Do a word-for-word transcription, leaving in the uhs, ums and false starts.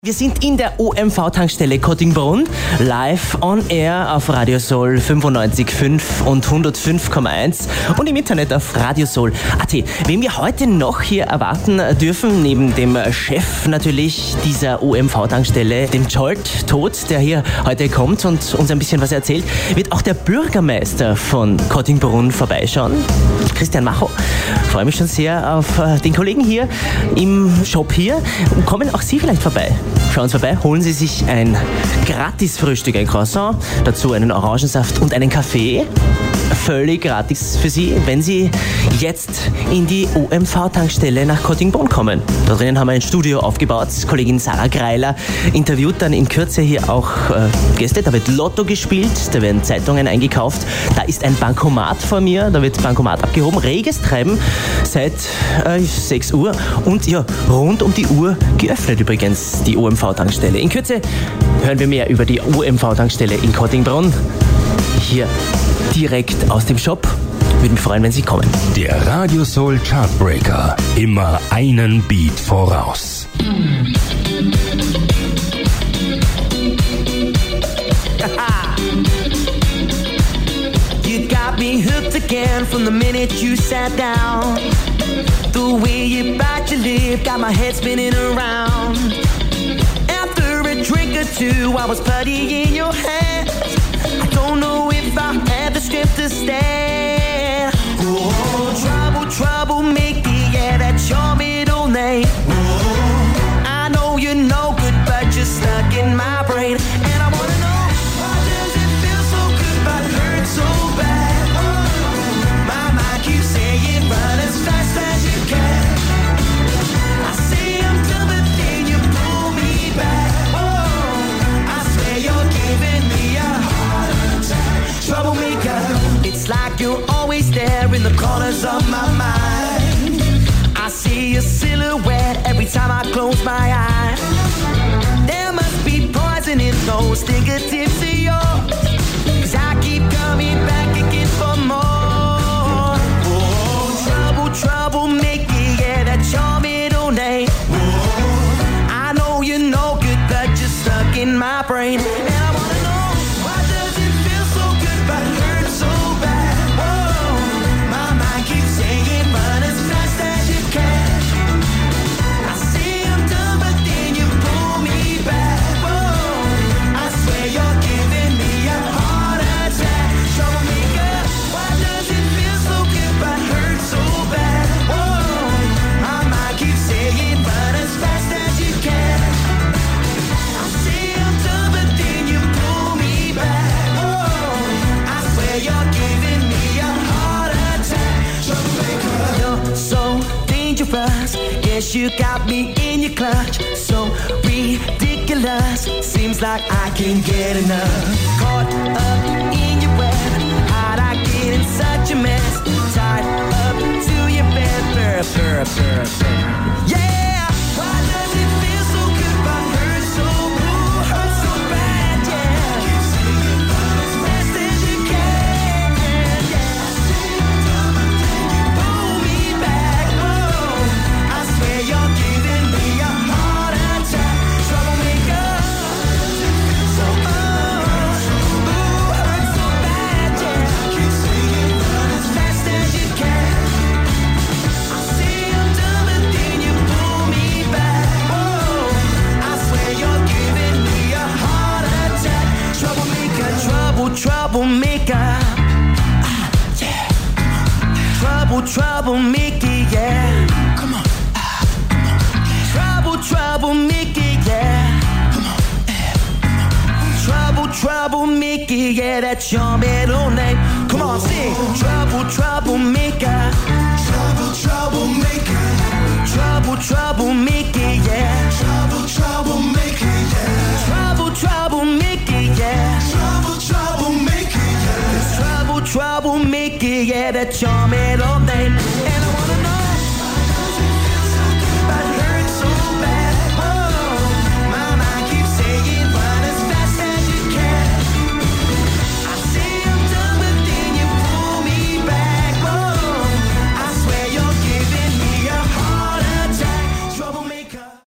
Wir sind in der O M V-Tankstelle Kottingbrunn, live on air auf Radiosol fünfundneunzig Komma fünf und hundertfünf Komma eins und im Internet auf radiosol punkt at. Wen wir heute noch hier erwarten dürfen, neben dem Chef natürlich dieser O M V-Tankstelle, dem Jolt Todt, der hier heute kommt und uns ein bisschen was erzählt, wird auch der Bürgermeister von Kottingbrunn vorbeischauen, Christian Macho. Ich freue mich schon sehr auf den Kollegen hier im Shop hier. Kommen auch Sie vielleicht vorbei? Schauen Sie vorbei, holen Sie sich ein Gratis-Frühstück, ein Croissant, dazu einen Orangensaft und einen Kaffee. Völlig gratis für Sie, wenn Sie jetzt in die O M V-Tankstelle nach Kottingbrunn kommen. Da drinnen haben wir ein Studio aufgebaut. Kollegin Sarah Greiler interviewt dann in Kürze hier auch äh, Gäste. Da wird Lotto gespielt, da werden Zeitungen eingekauft. Da ist ein Bankomat vor mir, da wird Bankomat abgehoben. Reges Treiben seit äh, sechs Uhr und ja, rund um die Uhr geöffnet übrigens die O M V-Tankstelle. In Kürze hören wir mehr über die O M V-Tankstelle in Kottingbrunn. Hier direkt aus dem Shop. Würde mich freuen, wenn Sie kommen. Der Radiosol Chartbreaker. Immer einen Beat voraus. You got me hooked again from the minute you sat down. The way you bite your lip got my head spinning around. After a drink or two, I was putty in your hands. I don't know if I had the strength to stand. Oh, trouble, trouble, make it, yeah, that's your middle name. Oh, I know you're no good, but you're stuck in my brain. And I wanna know, why does it feel so good, but hurt so bad? Oh, my mind keeps saying, run as fast as you can. I say I'm done, but then you pull me back. Oh, I swear you're giving me a heart attack. Troublemaker, it's like you're always there in the corners of my mind. I see your silhouette every time I close my eyes. There must be poison in those fingertips of yours, 'cause I keep coming back again for more. Oh, trouble, trouble, make it, yeah, that's your middle name. Oh, I know you're no good, but you're stuck in my brain. And I wanna know, why does it feel so good, but hurt so bad? Oh, my mind keeps saying, run as fast as you can. I say I'm done, but then you pull me back. Oh, I swear you're giving me a heart attack. Troublemaker, why does it feel so good, but hurt so bad? Oh, my mind keeps saying, run as fast as you can. I say I'm done, but then you pull me back. Oh, I swear you're giving me a heart attack. Troublemaker, you're so dangerous. Guess you got me in your clutch. So ridiculous. Seems like I can't get enough. Caught up in your web. How'd I get in such a mess? Tied up to your bed. Burr, burr, burr, burr. Yeah! Why does it feel so good, but hurt so cool? Hurt so bad, yeah. Keep singing, run as fast as you can, yeah. Pull me back, oh. I swear you're giving me a heart attack. Troublemaker. So, oh, ooh, hurt so bad, yeah. Keep singing, run as fast as you can. I say I'm done, but then you pull me back. Oh, I swear you're giving me a heart attack. Troublemaker, trouble, troublemaker. Ah, yeah. Trouble, troublemaker, yeah. Come on. Ah, come on. Trouble, troublemaker, yeah. Come on. Yeah. Trouble, troublemaker, yeah, that's your middle name. Come on, sing. Trouble, troublemaker. Trouble, troublemaker. Trouble, troublemaker, yeah. Trouble, troublemaker, yeah. Trouble, troublemaker, yeah. Trouble, troublemaker, yeah. Trouble, troublemaker, yeah, that's your middle name.